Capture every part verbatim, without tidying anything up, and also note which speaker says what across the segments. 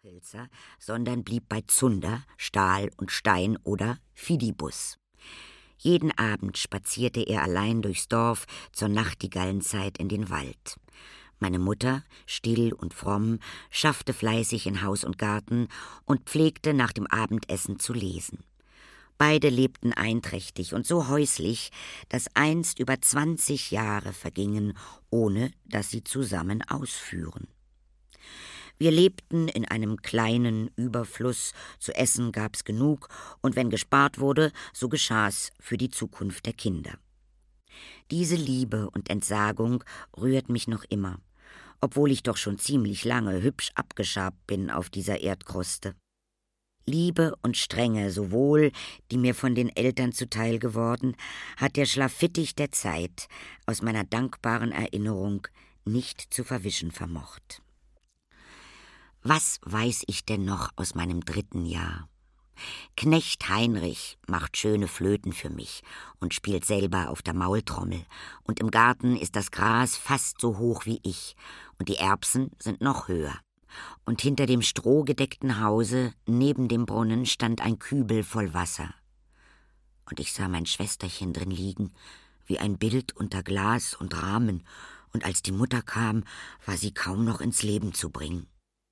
Speaker 1: Hochhölzer, sondern blieb bei Zunder, Stahl und Stein oder Fidibus. Jeden Abend spazierte er allein durchs Dorf zur Nachtigallenzeit in den Wald. Meine Mutter, still und fromm, schaffte fleißig in Haus und Garten und pflegte nach dem Abendessen zu lesen. Beide lebten einträchtig und so häuslich, dass einst über zwanzig Jahre vergingen, ohne dass sie zusammen ausführen. Wir lebten in einem kleinen Überfluss, zu essen gab's genug, und wenn gespart wurde, so geschah's für die Zukunft der Kinder. Diese Liebe und Entsagung rührt mich noch immer, obwohl ich doch schon ziemlich lange hübsch abgeschabt bin auf dieser Erdkruste. Liebe und Strenge sowohl, die mir von den Eltern zuteil geworden, hat der Schlafittich der Zeit aus meiner dankbaren Erinnerung nicht zu verwischen vermocht. Was weiß ich denn noch aus meinem dritten Jahr? Knecht Heinrich macht schöne Flöten für mich und spielt selber auf der Maultrommel, und im Garten ist das Gras fast so hoch wie ich, und die Erbsen sind noch höher. Und hinter dem strohgedeckten Hause, neben dem Brunnen, stand ein Kübel voll Wasser. Und ich sah mein Schwesterchen drin liegen, wie ein Bild unter Glas und Rahmen, und als die Mutter kam, war sie kaum noch ins Leben zu bringen.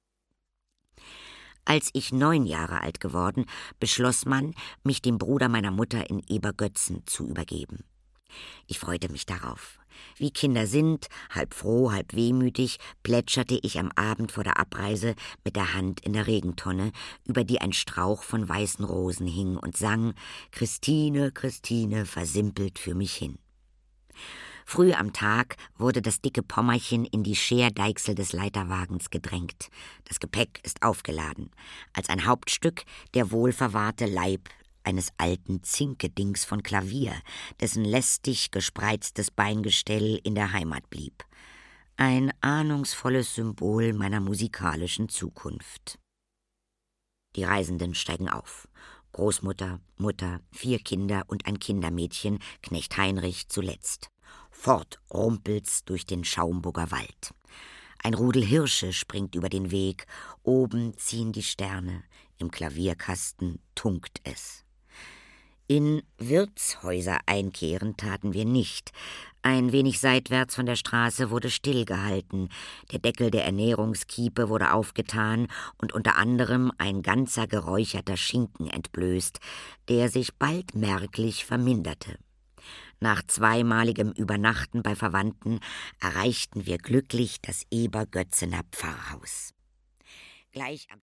Speaker 1: Als ich neun Jahre alt geworden, beschloss man, mich dem Bruder meiner Mutter in Ebergötzen zu übergeben. Ich freute mich darauf. Wie Kinder sind, halb froh, halb wehmütig, plätscherte ich am Abend vor der Abreise mit der Hand in der Regentonne, über die ein Strauch von weißen Rosen hing, und sang »Christine, Christine, versimpelt für mich hin«. Früh am Tag wurde das dicke Pommerchen in die Scherdeichsel des Leiterwagens gedrängt. Das Gepäck ist aufgeladen. Als ein Hauptstück der wohlverwahrte Leib eines alten Zinkedings von Klavier, dessen lästig gespreiztes Beingestell in der Heimat blieb. Ein ahnungsvolles Symbol meiner musikalischen Zukunft. Die Reisenden steigen auf. Großmutter, Mutter, vier Kinder und ein Kindermädchen, Knecht Heinrich zuletzt. Fort rumpelt's durch den Schaumburger Wald. Ein Rudel Hirsche springt über den Weg, oben ziehen die Sterne, im Klavierkasten tunkt es. In Wirtshäuser einkehren taten wir nicht. Ein wenig seitwärts von der Straße wurde stillgehalten, der Deckel der Ernährungskiepe wurde aufgetan und unter anderem ein ganzer geräucherter Schinken entblößt, der sich bald merklich verminderte. Nach zweimaligem Übernachten bei Verwandten erreichten wir glücklich das Ebergötzener Pfarrhaus. Gleich am